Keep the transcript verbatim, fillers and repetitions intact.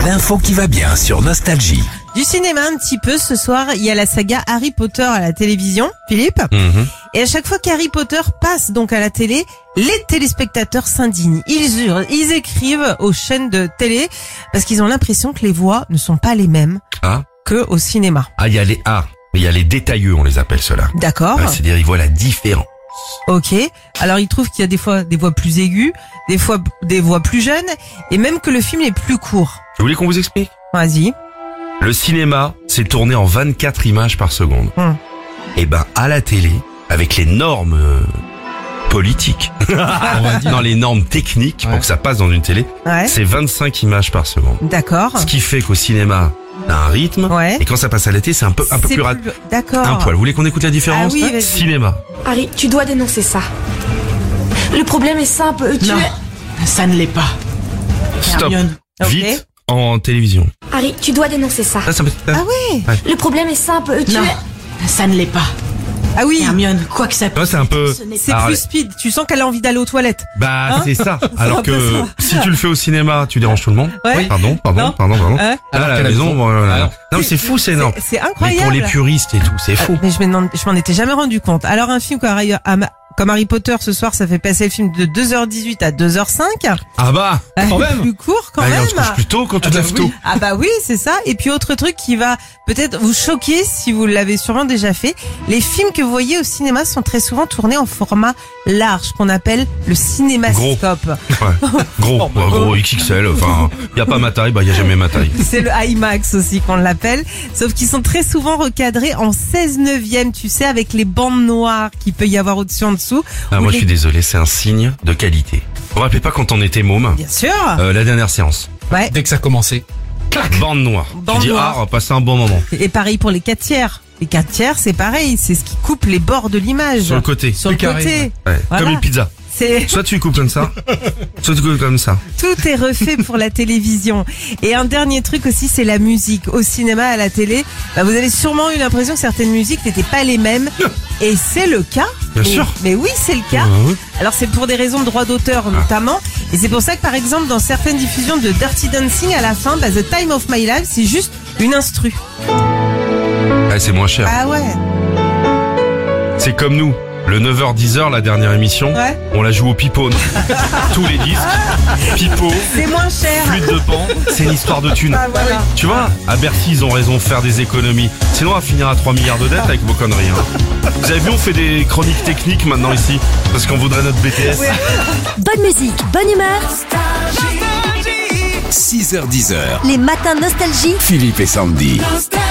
L'info qui va bien sur Nostalgie. Du cinéma un petit peu, ce soir, il y a la saga Harry Potter à la télévision, Philippe. Mmh. Et à chaque fois qu'Harry Potter passe donc à la télé, les téléspectateurs s'indignent. Ils hurlent, ils écrivent aux chaînes de télé parce qu'ils ont l'impression que les voix ne sont pas les mêmes Ah. que au cinéma. Ah, il y a les A, mais il y a les détailleux, on les appelle ceux-là. D'accord. Ouais, c'est-à-dire, ils voient la différence. Ok. Alors ils trouvent qu'il y a des fois des voix plus aiguës, des fois des voix plus jeunes, et même que le film est plus court. Vous voulez qu'on vous explique? Vas-y. Le cinéma, c'est tourné en vingt-quatre images par seconde. Hum. Et ben, à la télé, avec les normes euh, politiques, on va dire. Non, les normes techniques, Ouais. pour que ça passe dans une télé, Ouais. c'est vingt-cinq images par seconde. D'accord. Ce qui fait qu'au cinéma, t'as un rythme, Ouais. et quand ça passe à la télé, c'est un peu, un peu C'est plus rapide. D'accord. Un poil. Vous voulez qu'on écoute la différence? Ah oui, vas-y. Cinéma. Harry, tu dois dénoncer ça. Le problème est simple, tu Non, es... ça ne l'est pas. Stop. Hermione. Ok. Vite, en télévision. Harry, tu dois dénoncer ça. Ça, ça me- Ah ouais. Le problème est simple, tu Non, es... ça ne l'est pas. Ah oui. Hermione, quoi que ça Ouais, c'est un peu... ce n'est C'est Alors, plus speed. Tu sens qu'elle a envie d'aller aux toilettes. Bah, Hein c'est ça. un Alors peu que ça. si tu le fais au cinéma, tu déranges tout le monde. Ouais. Oui. Pardon, pardon, Non. pardon, pardon. Hein Là, à la qu'elle a maison, raison. bon, voilà. Alors, Non, mais c'est fou, c'est énorme. C'est Mais pour incroyable. les puristes et tout, c'est fou. Mais je me demande- je m'en étais jamais rendu compte. Alors un film comme Harry, comme Harry Potter ce soir, ça fait passer le film de deux heures dix-huit à deux heures cinq. Ah bah, Quand même. Plus court quand ah, même. on se couche plus tôt quand tu Ah te bah lèves oui. tôt. Ah bah oui, c'est ça. Et puis autre truc qui va peut-être vous choquer si vous l'avez sûrement déjà fait, les films que vous voyez au cinéma sont très souvent tournés en format large, qu'on appelle le cinémascope. Ouais. Gros, Bon, bah, ouais, gros, X X L, enfin, y a pas ma taille, bah y a jamais ma taille. C'est le IMAX aussi qu'on l'appelle, sauf qu'ils sont très souvent recadrés en seize neuvième, tu sais, avec les bandes noires qu'il peut y avoir au-dessus en dessous. Ah, Ou moi les- je suis désolé, c'est un signe de qualité. Vous vous rappelez pas quand on était môme, Bien sûr. euh, la dernière séance, Ouais. Dès que ça a commencé. bande noire. Bande tu dis, noire. ah, on va passer un bon moment. Et pareil pour les quatre tiers. Les quatre tiers, c'est pareil, c'est ce qui coupe les bords de l'image. Sur le côté. Sur le Plus carré, côté. Ouais. Voilà. Comme une pizza. C'est Soit tu coupes comme ça, soit tu coupes comme ça. tout est refait pour la télévision. Et un dernier truc aussi, c'est la musique. Au cinéma, à la télé, bah, vous avez sûrement eu l'impression que certaines musiques n'étaient pas les mêmes. Et c'est le cas. Bien mais, sûr. Mais oui, c'est le cas. Ouais. Alors c'est pour des raisons de droit d'auteur notamment. Et c'est pour ça que par exemple dans certaines diffusions de Dirty Dancing, à la fin, bah, The Time of My Life, c'est juste une instru. Ouais, c'est moins cher. Ah ouais. C'est comme nous. Le neuf heures dix heures, la dernière émission, Ouais. on la joue au pipeau. nous. Tous les disques, pipeau, C'est moins cher. flûte de pan, c'est une histoire de thunes. Ah, voilà. Tu vois, à Bercy, ils ont raison de faire des économies. Sinon, on va finir à trois milliards de dettes avec vos conneries. Hein. Vous avez vu, on fait des chroniques techniques maintenant ici, parce qu'on voudrait notre B T S. Bonne musique, bonne humeur. six heures dix heures. Les matins nostalgie. Philippe et Sandy. Nostalgie.